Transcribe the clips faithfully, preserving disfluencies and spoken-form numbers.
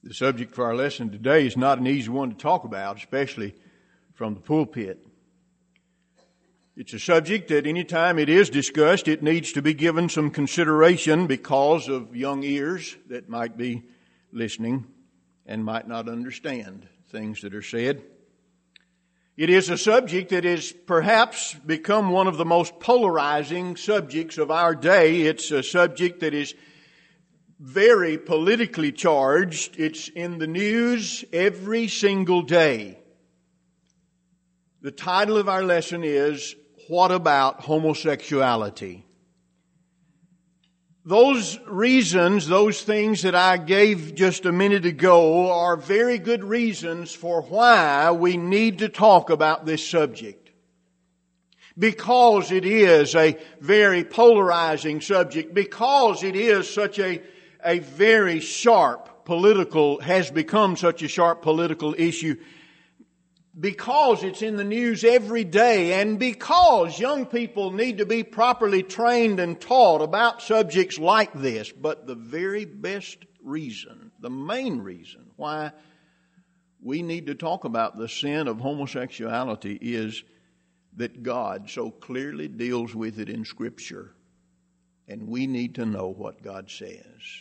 The subject for our lesson today is not an easy one to talk about, especially from the pulpit. It's a subject that any time it is discussed, it needs to be given some consideration because of young ears that might be listening and might not understand things that are said. It is a subject that has perhaps become one of the most polarizing subjects of our day. It's a subject that is very politically charged. It's in the news every single day. The title of our lesson is, What About Homosexuality? Those reasons, those things that I gave just a minute ago are very good reasons for why we need to talk about this subject. Because it is a very polarizing subject, because it is such a A very sharp political, has become such a sharp political issue, because it's in the news every day, and because young people need to be properly trained and taught about subjects like this. But the very best reason, the main reason why we need to talk about the sin of homosexuality is that God so clearly deals with it in Scripture, and we need to know what God says.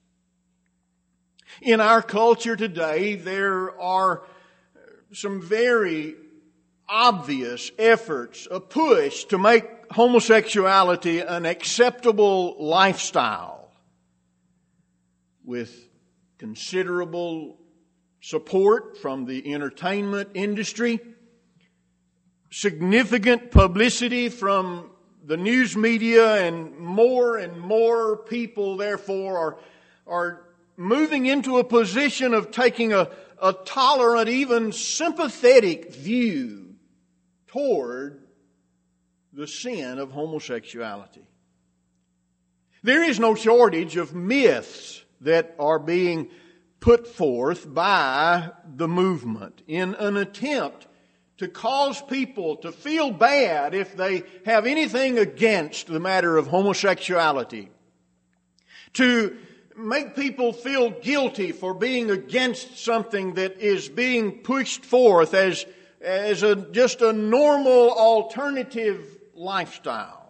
In our culture today, there are some very obvious efforts, a push to make homosexuality an acceptable lifestyle with considerable support from the entertainment industry, significant publicity from the news media, and more and more people, therefore, are, are moving into a position of taking a, a tolerant, even sympathetic view toward the sin of homosexuality. There is no shortage of myths that are being put forth by the movement in an attempt to cause people to feel bad if they have anything against the matter of homosexuality, to make people feel guilty for being against something that is being pushed forth as, as a, just a normal alternative lifestyle.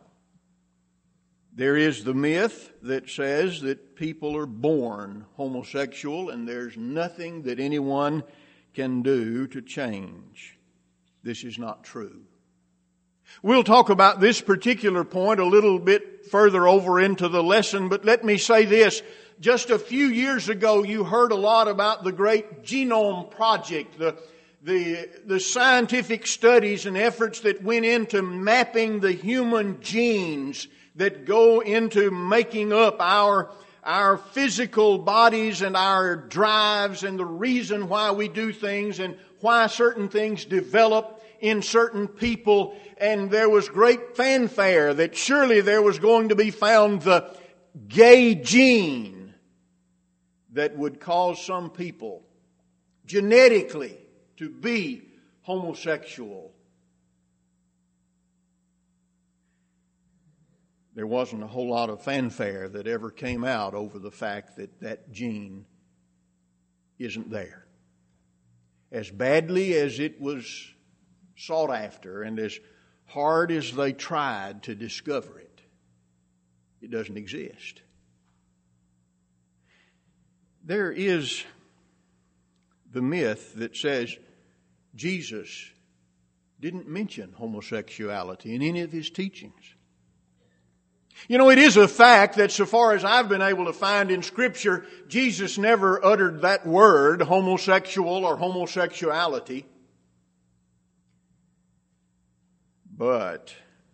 There is the myth that says that people are born homosexual and there's nothing that anyone can do to change. This is not true. We'll talk about this particular point a little bit further over into the lesson, but let me say this. Just a few years ago, you heard a lot about the great Genome Project, the, the, the scientific studies and efforts that went into mapping the human genes that go into making up our, our physical bodies and our drives and the reason why we do things and why certain things develop in certain people. And there was great fanfare that surely there was going to be found the gay gene that would cause some people genetically to be homosexual. There wasn't a whole lot of fanfare that ever came out over the fact that that gene isn't there. As badly as it was sought after and as hard as they tried to discover it, it doesn't exist. There is the myth that says Jesus didn't mention homosexuality in any of His teachings. You know, it is a fact that so far as I've been able to find in Scripture, Jesus never uttered that word, homosexual or homosexuality. But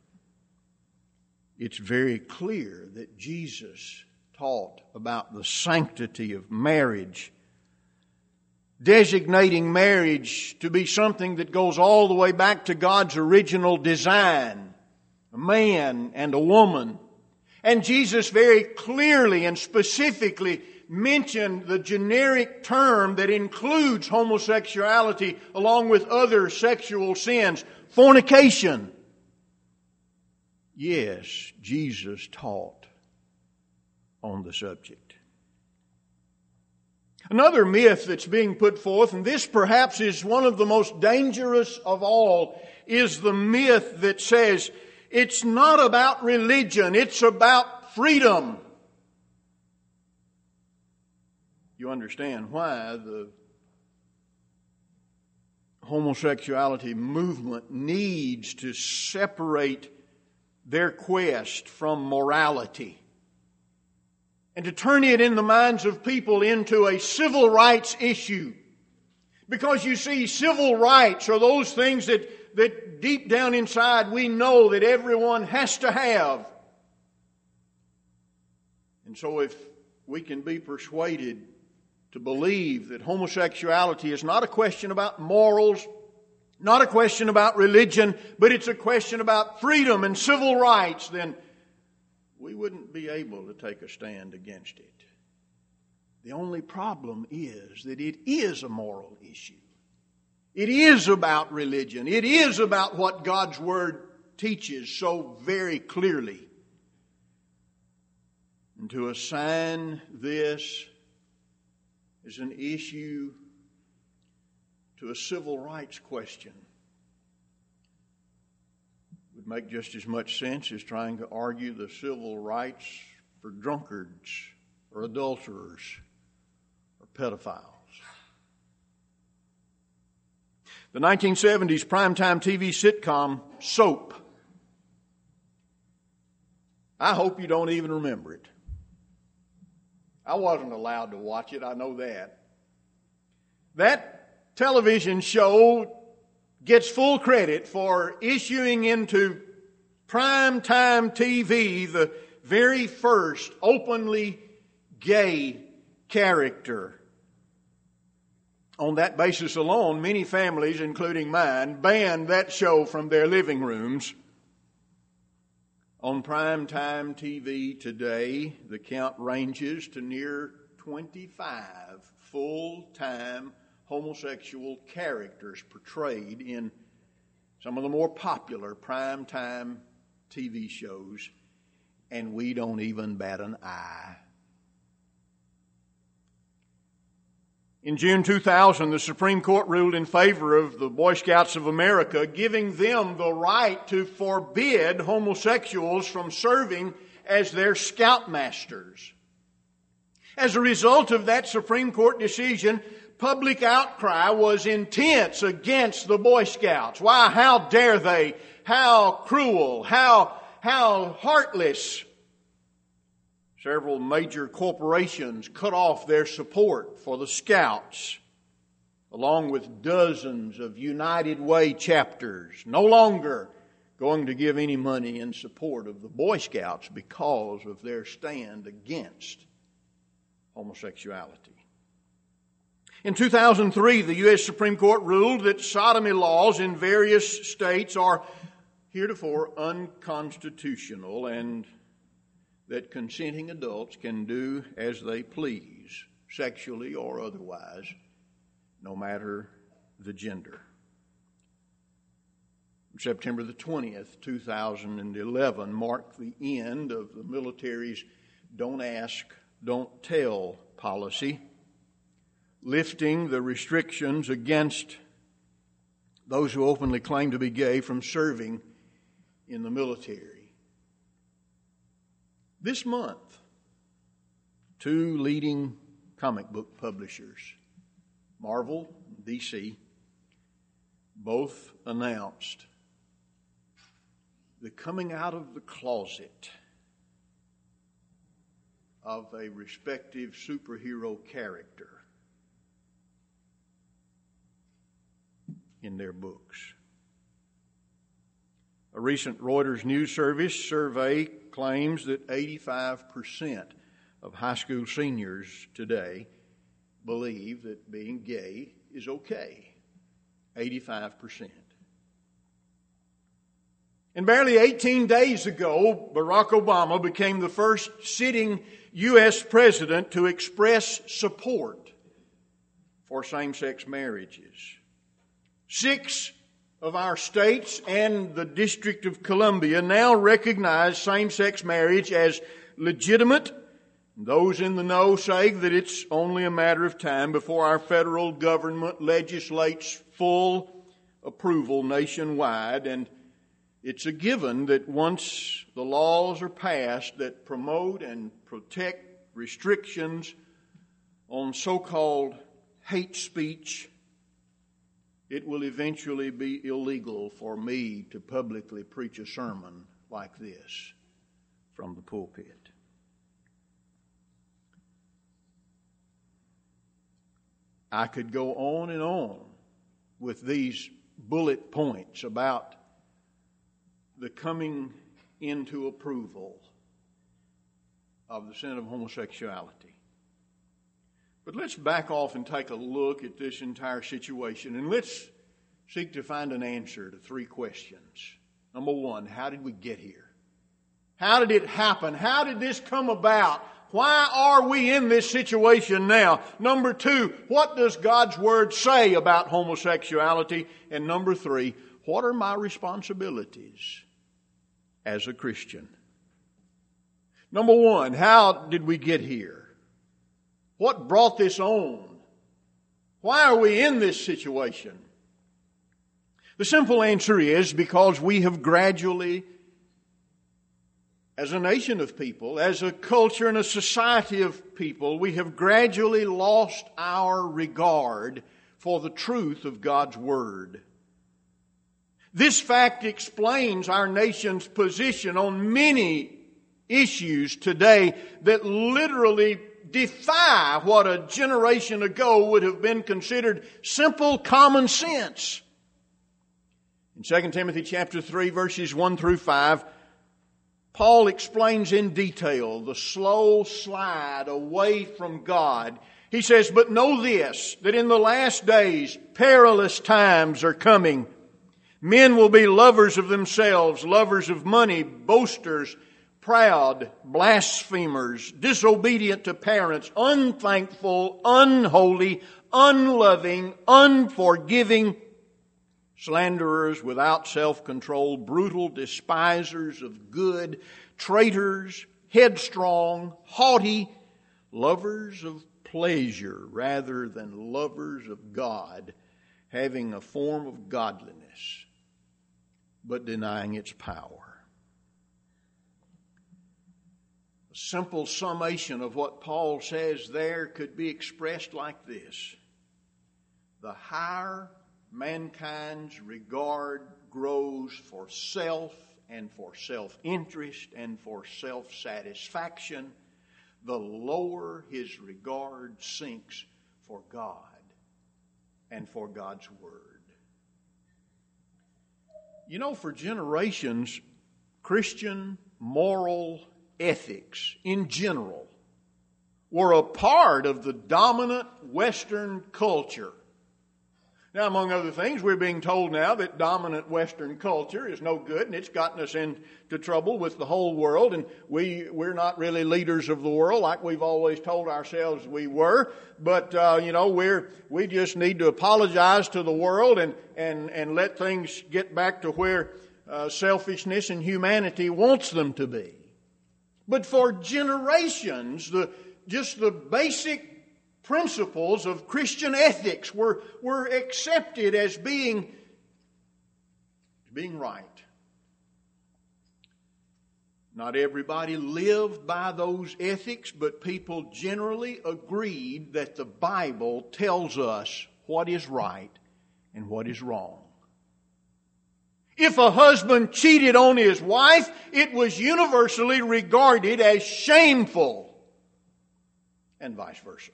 it's very clear that Jesus taught about the sanctity of marriage, designating marriage to be something that goes all the way back to God's original design, a man and a woman. And Jesus very clearly and specifically mentioned the generic term that includes homosexuality along with other sexual sins, fornication. Yes, Jesus taught on the subject. Another myth that's being put forth, and this perhaps is one of the most dangerous of all, is the myth that says it's not about religion, it's about freedom. You understand why the homosexuality movement needs to separate their quest from morality and to turn it in the minds of people into a civil rights issue. Because you see, civil rights are those things that, that deep down inside we know that everyone has to have. And so if we can be persuaded to believe that homosexuality is not a question about morals, not a question about religion, but it's a question about freedom and civil rights, then we wouldn't be able to take a stand against it. The only problem is that it is a moral issue. It is about religion. It is about what God's Word teaches so very clearly. And to assign this as an issue to a civil rights question would make just as much sense as trying to argue the civil rights for drunkards or adulterers or pedophiles. The nineteen seventies primetime T V sitcom Soap. I hope you don't even remember it. I wasn't allowed to watch it, I know that. That television show gets full credit for issuing into primetime T V the very first openly gay character. On that basis alone, many families, including mine, banned that show from their living rooms. On primetime T V today, the count ranges to near twenty-five full-time homosexual characters portrayed in some of the more popular primetime T V shows, and we don't even bat an eye. In June two thousand, the Supreme Court ruled in favor of the Boy Scouts of America, giving them the right to forbid homosexuals from serving as their scoutmasters. As a result of that Supreme Court decision, public outcry was intense against the Boy Scouts. Why? How dare they? How cruel? How, how heartless? Several major corporations cut off their support for the Scouts, along with dozens of United Way chapters, no longer going to give any money in support of the Boy Scouts because of their stand against homosexuality. In two thousand three, the U S Supreme Court ruled that sodomy laws in various states are heretofore unconstitutional and that consenting adults can do as they please, sexually or otherwise, no matter the gender. September the twentieth, two thousand eleven marked the end of the military's don't ask, don't tell policy, lifting the restrictions against those who openly claim to be gay from serving in the military. This month, two leading comic book publishers, Marvel and D C, both announced the coming out of the closet of a respective superhero character in their books. A recent Reuters news service survey claims that eighty-five percent of high school seniors today believe that being gay is okay. eighty-five percent. And barely eighteen days ago, Barack Obama became the first sitting U S president to express support for same-sex marriages. Six of our states and the District of Columbia now recognize same-sex marriage as legitimate Those in the know say that it's only a matter of time before our federal government legislates full approval nationwide, and it's a given that once the laws are passed that promote and protect restrictions on so-called hate speech, it will eventually be illegal for me to publicly preach a sermon like this from the pulpit. I could go on and on with these bullet points about the coming into approval of the sin of homosexuality. But let's back off and take a look at this entire situation, and let's seek to find an answer to three questions. Number one, how did we get here? How did it happen? How did this come about? Why are we in this situation now? Number two, what does God's Word say about homosexuality? And number three, what are my responsibilities as a Christian? Number one, how did we get here? What brought this on? Why are we in this situation? The simple answer is because we have gradually, as a nation of people, as a culture and a society of people, we have gradually lost our regard for the truth of God's Word. This fact explains our nation's position on many issues today that literally defy what a generation ago would have been considered simple common sense. In Second Timothy chapter three, verses one through five, Paul explains in detail the slow slide away from God. He says, "But know this, that in the last days perilous times are coming. Men will be lovers of themselves, lovers of money, boasters, proud, blasphemers, disobedient to parents, unthankful, unholy, unloving, unforgiving, slanderers, without self-control, brutal, despisers of good, traitors, headstrong, haughty, lovers of pleasure rather than lovers of God, having a form of godliness, but denying its power." A simple summation of what Paul says there could be expressed like this: the higher mankind's regard grows for self and for self-interest and for self-satisfaction, the lower his regard sinks for God and for God's Word. You know, for generations, Christian moral ethics in general were a part of the dominant Western culture. Now, among other things, we're being told now that dominant Western culture is no good, and it's gotten us into trouble with the whole world, and we, we're not really leaders of the world like we've always told ourselves we were. But, uh, you know, we're, we just need to apologize to the world and, and, and let things get back to where uh, selfishness and humanity wants them to be. But for generations, the just the basic principles of Christian ethics were, were accepted as being, being right. Not everybody lived by those ethics, but people generally agreed that the Bible tells us what is right and what is wrong. If a husband cheated on his wife, it was universally regarded as shameful, and vice versa.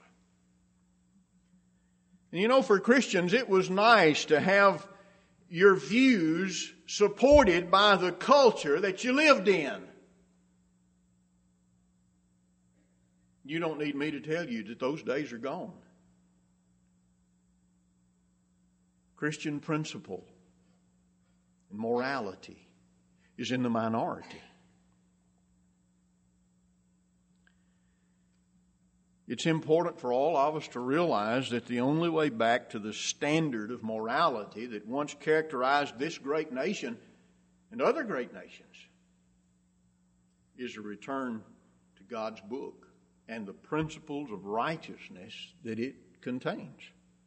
And you know, for Christians, it was nice to have your views supported by the culture that you lived in. You don't need me to tell you that those days are gone. Christian principle and morality is in the minority. It's important for all of us to realize that the only way back to the standard of morality that once characterized this great nation and other great nations is a return to God's book and the principles of righteousness that it contains.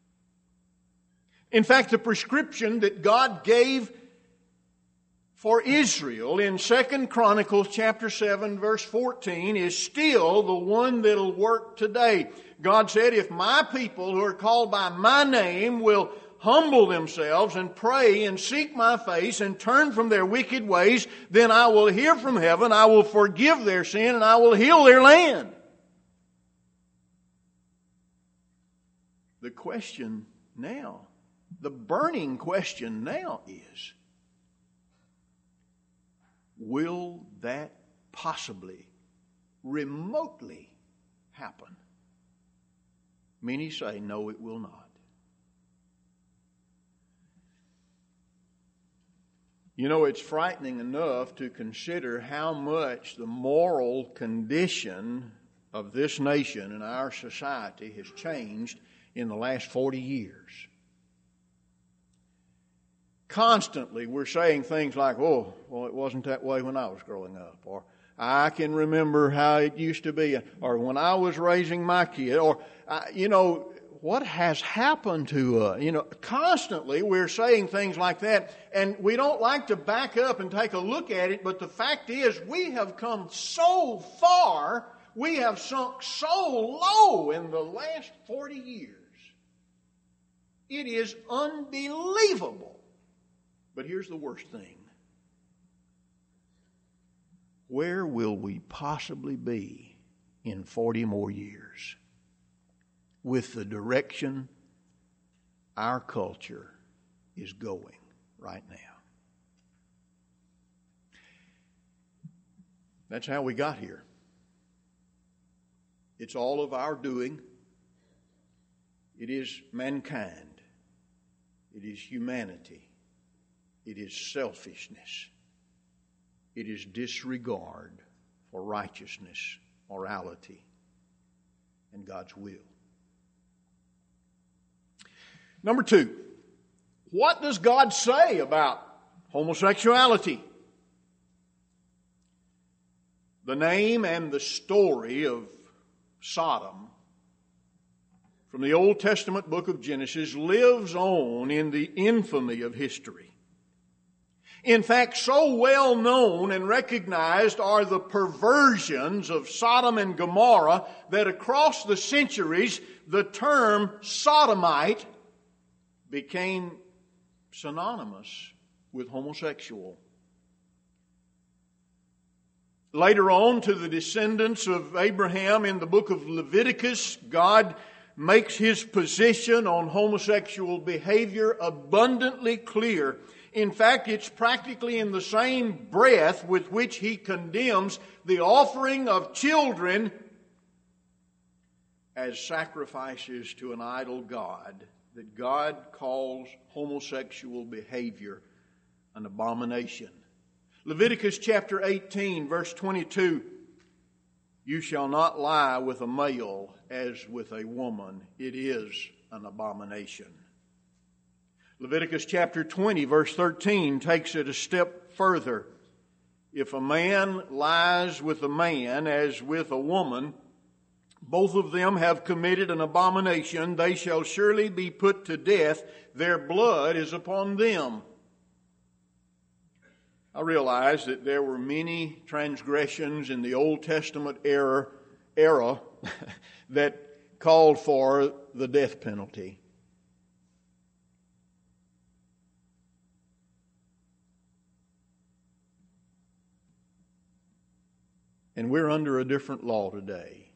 In fact, the prescription that God gave for Israel in Second Chronicles chapter seven verse fourteen is still the one that'll work today. God said, if my people who are called by my name will humble themselves and pray and seek my face and turn from their wicked ways, then I will hear from heaven, I will forgive their sin, and I will heal their land. The question now, the burning question now is, will that possibly, remotely happen? Many say, no, it will not. You know, it's frightening enough to consider how much the moral condition of this nation and our society has changed in the last forty years. Constantly we're saying things like, oh, well, it wasn't that way when I was growing up, or I can remember how it used to be, or when I was raising my kid, or, uh, you know, what has happened to us? You know, constantly we're saying things like that, and we don't like to back up and take a look at it, but the fact is we have come so far, we have sunk so low in the last forty years. It is unbelievable. But here's the worst thing. Where will we possibly be in forty more years with the direction our culture is going right now? That's how we got here. It's all of our doing. It is mankind. It is humanity. It is selfishness. It is disregard for righteousness, morality, and God's will. Number two, what does God say about homosexuality? The name and the story of Sodom from the Old Testament book of Genesis lives on in the infamy of history. In fact, so well known and recognized are the perversions of Sodom and Gomorrah that across the centuries the term sodomite became synonymous with homosexual. Later on, to the descendants of Abraham in the book of Leviticus, God makes His position on homosexual behavior abundantly clear. In fact, it's practically in the same breath with which He condemns the offering of children as sacrifices to an idol god, that God calls homosexual behavior an abomination. Leviticus chapter eighteen, verse twenty-two, "You shall not lie with a male as with a woman. It is an abomination." Leviticus chapter twenty, verse thirteen takes it a step further. "If a man lies with a man as with a woman, both of them have committed an abomination. They shall surely be put to death. Their blood is upon them." I realize that there were many transgressions in the Old Testament era, era that called for the death penalty. And we're under a different law today.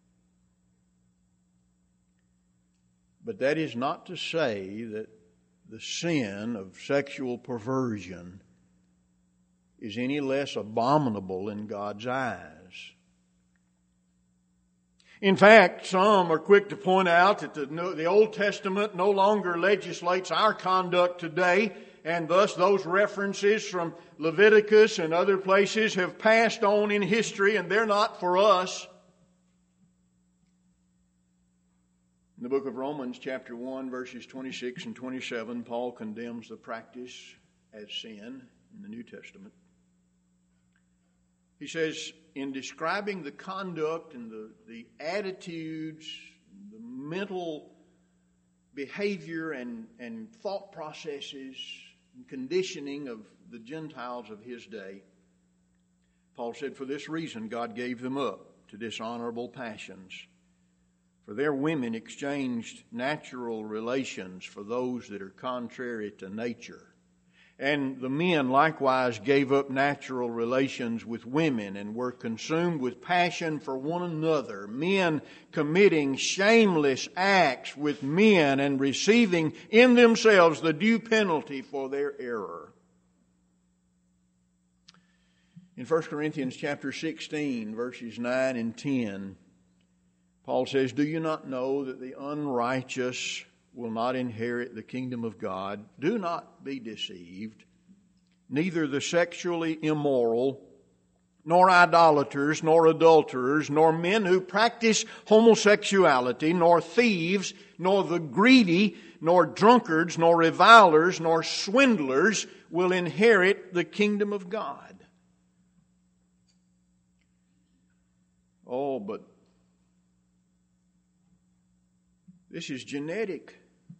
But that is not to say that the sin of sexual perversion is any less abominable in God's eyes. In fact, some are quick to point out that the, the Old Testament no longer legislates our conduct today, and thus those references from Leviticus and other places have passed on in history, and they're not for us. In the book of Romans, chapter one, verses twenty-six and twenty-seven, Paul condemns the practice as sin in the New Testament. He says, in describing the conduct and the, the attitudes, the mental behavior and, and thought processes and conditioning of the Gentiles of his day, Paul said, for this reason God gave them up to dishonorable passions. For their women exchanged natural relations for those that are contrary to nature. And the men likewise gave up natural relations with women and were consumed with passion for one another, men committing shameless acts with men and receiving in themselves the due penalty for their error. In First Corinthians chapter sixteen, verses nine and ten, Paul says, do you not know that the unrighteous will not inherit the kingdom of God? Do not be deceived. Neither the sexually immoral, nor idolaters, nor adulterers, nor men who practice homosexuality, nor thieves, nor the greedy, nor drunkards, nor revilers, nor swindlers will inherit the kingdom of God. Oh, but this is genetic.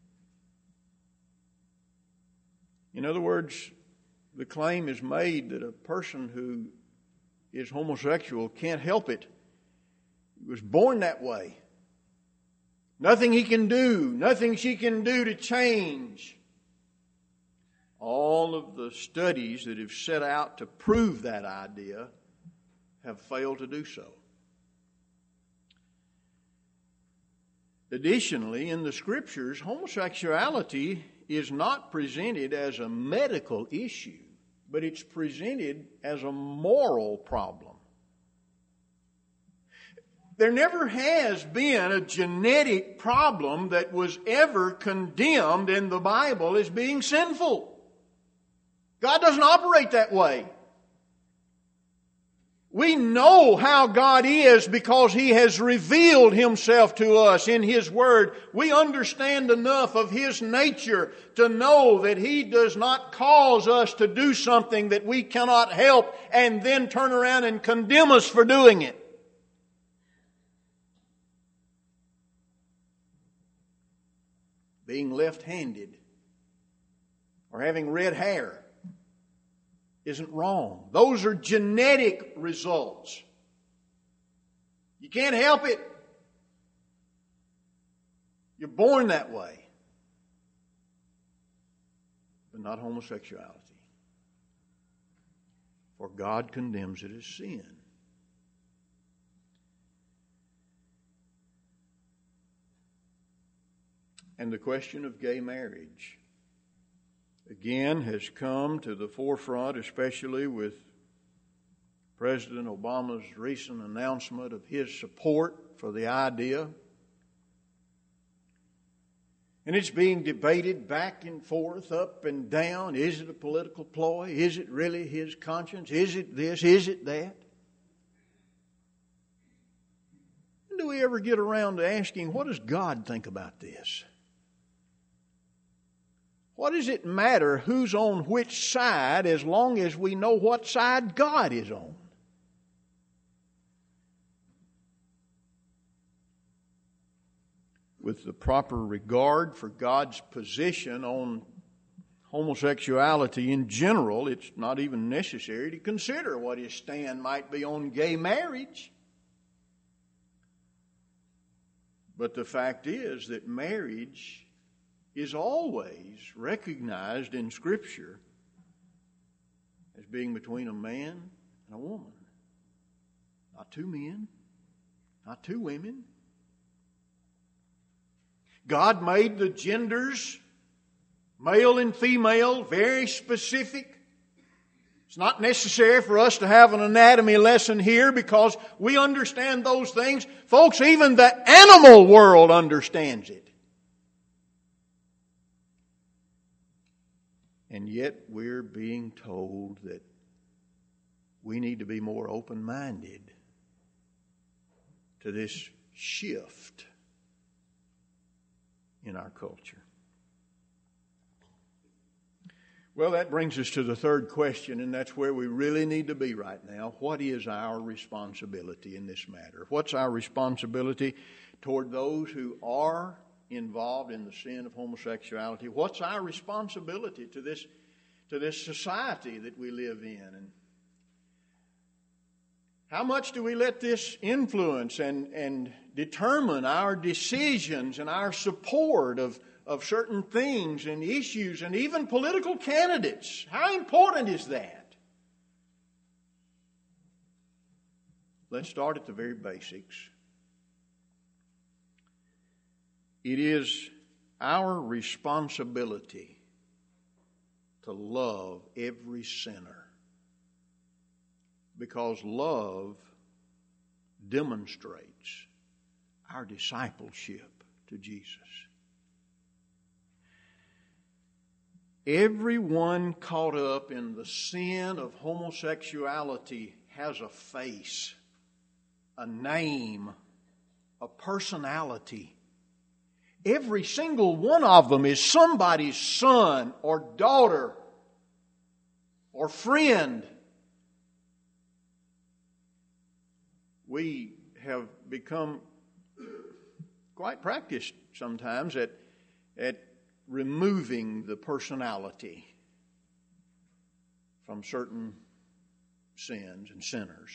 In other words, the claim is made that a person who is homosexual can't help it. He was born that way. Nothing he can do, nothing she can do to change. All of the studies that have set out to prove that idea have failed to do so. Additionally, in the Scriptures, homosexuality is not presented as a medical issue, but it's presented as a moral problem. There never has been a genetic problem that was ever condemned in the Bible as being sinful. God doesn't operate that way. We know how God is because He has revealed Himself to us in His Word. We understand enough of His nature to know that He does not cause us to do something that we cannot help and then turn around and condemn us for doing it. Being left-handed or having red hair isn't wrong. Those are genetic results. You can't help it. You're born that way. But not homosexuality. For God condemns it as sin. And the question of gay marriage again has come to the forefront, especially with President Obama's recent announcement of his support for the idea. And it's being debated back and forth, up and down. Is it a political ploy? Is it really his conscience? Is it this? Is it that? When do we ever get around to asking, what does God think about this? What does it matter who's on which side as long as we know what side God is on? With the proper regard for God's position on homosexuality in general, it's not even necessary to consider what His stand might be on gay marriage. But the fact is that marriage is always recognized in Scripture as being between a man and a woman. Not two men, not two women. God made the genders, male and female, very specific. It's not necessary for us to have an anatomy lesson here because we understand those things. Folks, even the animal world understands it. And yet we're being told that we need to be more open-minded to this shift in our culture. Well, that brings us to the third question, and that's where we really need to be right now. What is our responsibility in this matter? What's our responsibility toward those who are involved in the sin of homosexuality? What's our responsibility to this, to this society that we live in? And how much do we let this influence and, and determine our decisions and our support of of certain things and issues and even political candidates? How important is that? Let's start at the very basics. It is our responsibility to love every sinner, because love demonstrates our discipleship to Jesus. Everyone caught up in the sin of homosexuality has a face, a name, a personality. Every single one of them is somebody's son or daughter or friend. We have become quite practiced sometimes at, at removing the personality from certain sins and sinners.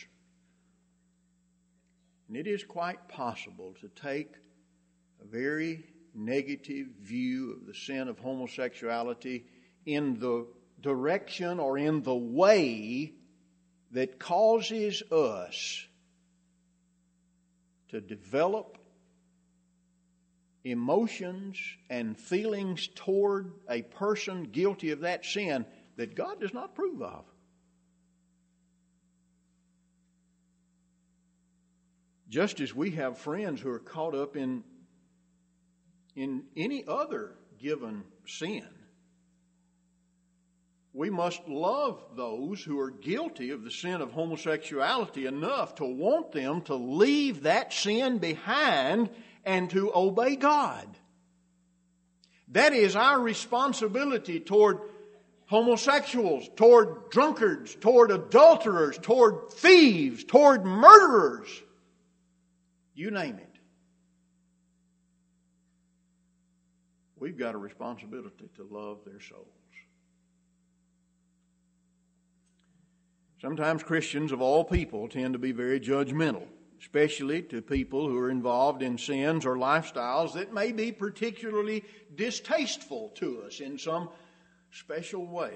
And it is quite possible to take a very negative view of the sin of homosexuality in the direction or in the way that causes us to develop emotions and feelings toward a person guilty of that sin that God does not approve of. Just as we have friends who are caught up in, in any other given sin, we must love those who are guilty of the sin of homosexuality enough to want them to leave that sin behind and to obey God. That is our responsibility toward homosexuals, toward drunkards, toward adulterers, toward thieves, toward murderers. You name it. We've got a responsibility to love their souls. Sometimes Christians of all people tend to be very judgmental, especially to people who are involved in sins or lifestyles that may be particularly distasteful to us in some special way.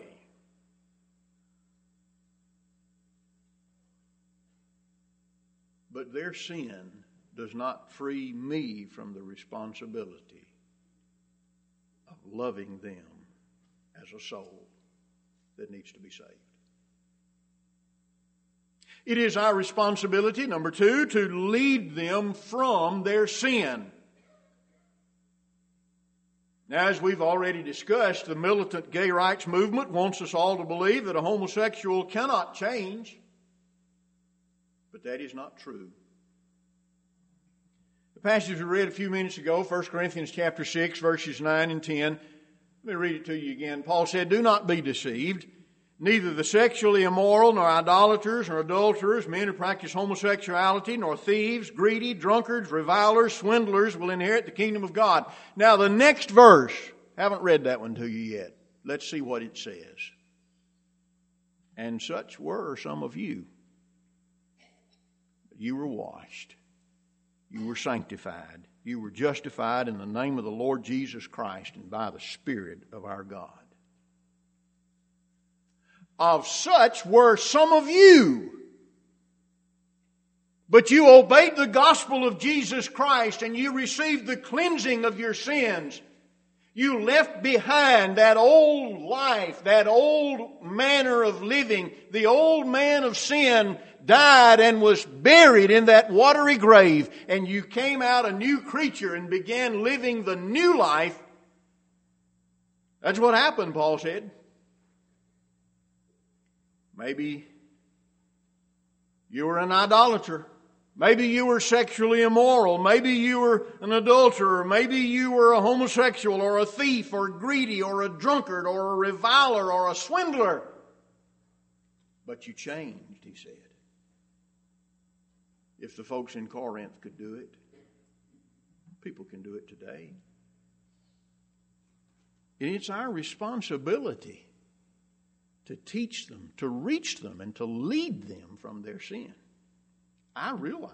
But their sin does not free me from the responsibility of loving them as a soul that needs to be saved. It is our responsibility, number two, to lead them from their sin. Now, as we've already discussed, the militant gay rights movement wants us all to believe that a homosexual cannot change. But that is not true. The passage we read a few minutes ago, First Corinthians chapter six, verses nine and ten. Let me read it to you again. Paul said, "Do not be deceived. Neither the sexually immoral, nor idolaters, nor adulterers, men who practice homosexuality, nor thieves, greedy, drunkards, revilers, swindlers will inherit the kingdom of God." Now the next verse, haven't read that one to you yet. Let's see what it says. "And such were some of you. You were washed. You were sanctified. You were justified in the name of the Lord Jesus Christ and by the Spirit of our God. Of such were some of you. But you obeyed the gospel of Jesus Christ and you received the cleansing of your sins. You left behind that old life, that old manner of living. The old man of sin died and was buried in that watery grave. And you came out a new creature and began living the new life. That's what happened, Paul said. Maybe you were an idolater. Maybe you were sexually immoral. Maybe you were an adulterer. Maybe you were a homosexual or a thief or greedy or a drunkard or a reviler or a swindler. But you changed, he said. If the folks in Corinth could do it, people can do it today. And it's our responsibility to teach them, to reach them, and to lead them from their sin. I realize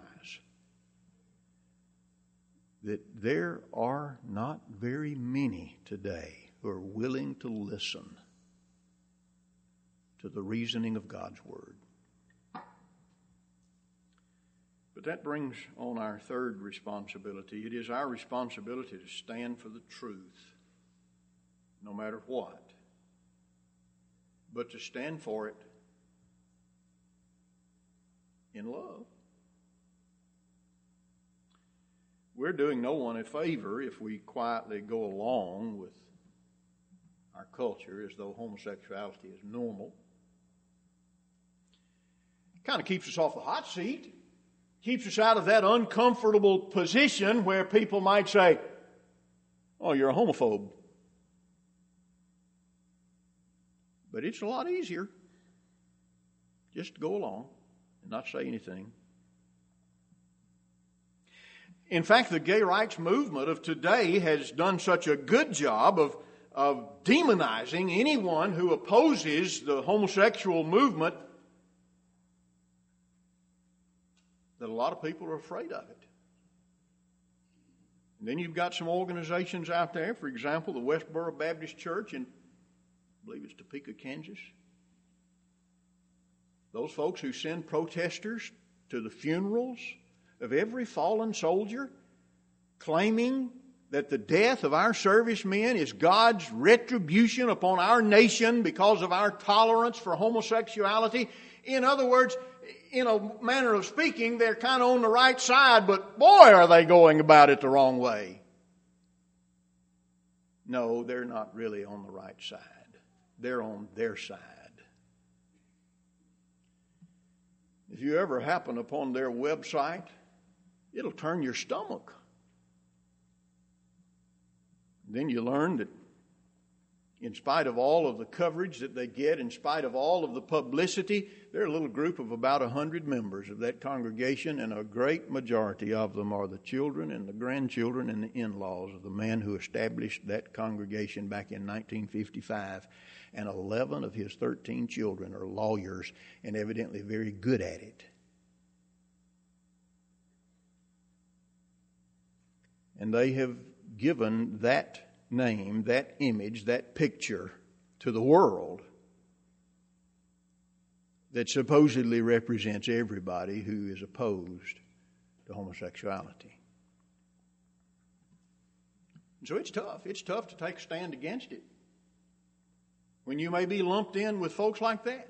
that there are not very many today who are willing to listen to the reasoning of God's Word. But that brings on our third responsibility. It is our responsibility to stand for the truth, no matter what, but to stand for it in love. We're doing no one a favor if we quietly go along with our culture as though homosexuality is normal. It kind of keeps us off the hot seat. Keeps us out of that uncomfortable position where people might say, "Oh, you're a homophobe." But it's a lot easier just to go along and not say anything. In fact, the gay rights movement of today has done such a good job of, of demonizing anyone who opposes the homosexual movement that a lot of people are afraid of it. And then you've got some organizations out there, for example, the Westboro Baptist Church in, I believe it's Topeka, Kansas. Those folks who send protesters to the funerals of every fallen soldier, claiming that the death of our servicemen is God's retribution upon our nation because of our tolerance for homosexuality. In other words, in a manner of speaking, they're kind of on the right side, but boy, are they going about it the wrong way. No, they're not really on the right side. They're on their side. If you ever happen upon their website, it'll turn your stomach. Then you learn that in spite of all of the coverage that they get, in spite of all of the publicity, they're a little group of about a hundred members of that congregation, and a great majority of them are the children and the grandchildren and the in-laws of the man who established that congregation back in nineteen fifty-five. And eleven of his thirteen children are lawyers and evidently very good at it. And they have given that name, that image, that picture to the world that supposedly represents everybody who is opposed to homosexuality. So it's tough. It's tough to take a stand against it when you may be lumped in with folks like that.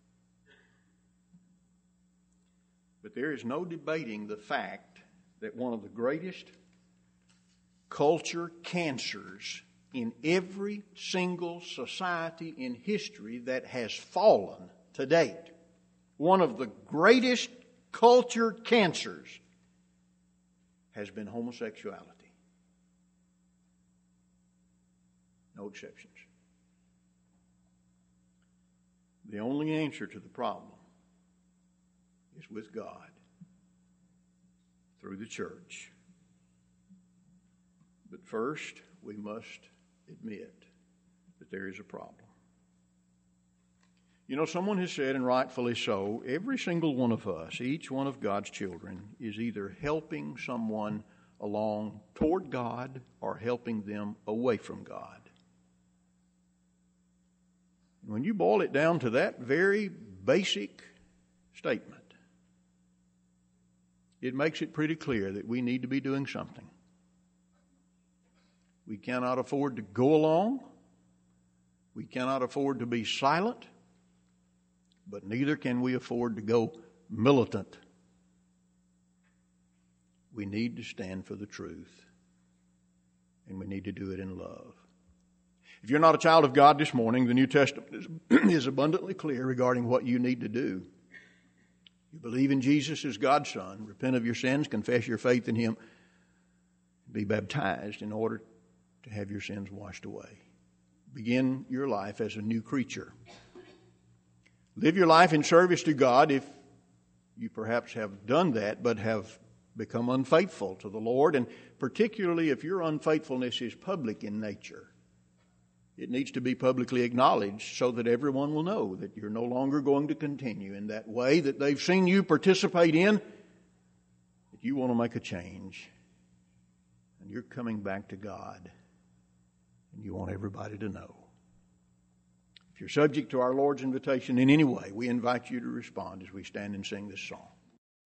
But there is no debating the fact that one of the greatest culture cancers in every single society in history that has fallen to date, one of the greatest culture cancers has been homosexuality. No exceptions. The only answer to the problem is with God through the church. But first, we must admit that there is a problem. You know, someone has said, and rightfully so, every single one of us, each one of God's children, is either helping someone along toward God or helping them away from God. When you boil it down to that very basic statement, it makes it pretty clear that we need to be doing something. We cannot afford to go along. We cannot afford to be silent. But neither can we afford to go militant. We need to stand for the truth. And we need to do it in love. If you're not a child of God this morning, the New Testament is, is abundantly clear regarding what you need to do. You believe in Jesus as God's Son, repent of your sins, confess your faith in Him, be baptized in order to have your sins washed away. Begin your life as a new creature. Live your life in service to God if you perhaps have done that but have become unfaithful to the Lord, and particularly if your unfaithfulness is public in nature. It needs to be publicly acknowledged so that everyone will know that you're no longer going to continue in that way that they've seen you participate in, that you want to make a change. And you're coming back to God. And you want everybody to know. If you're subject to our Lord's invitation in any way, we invite you to respond as we stand and sing this song.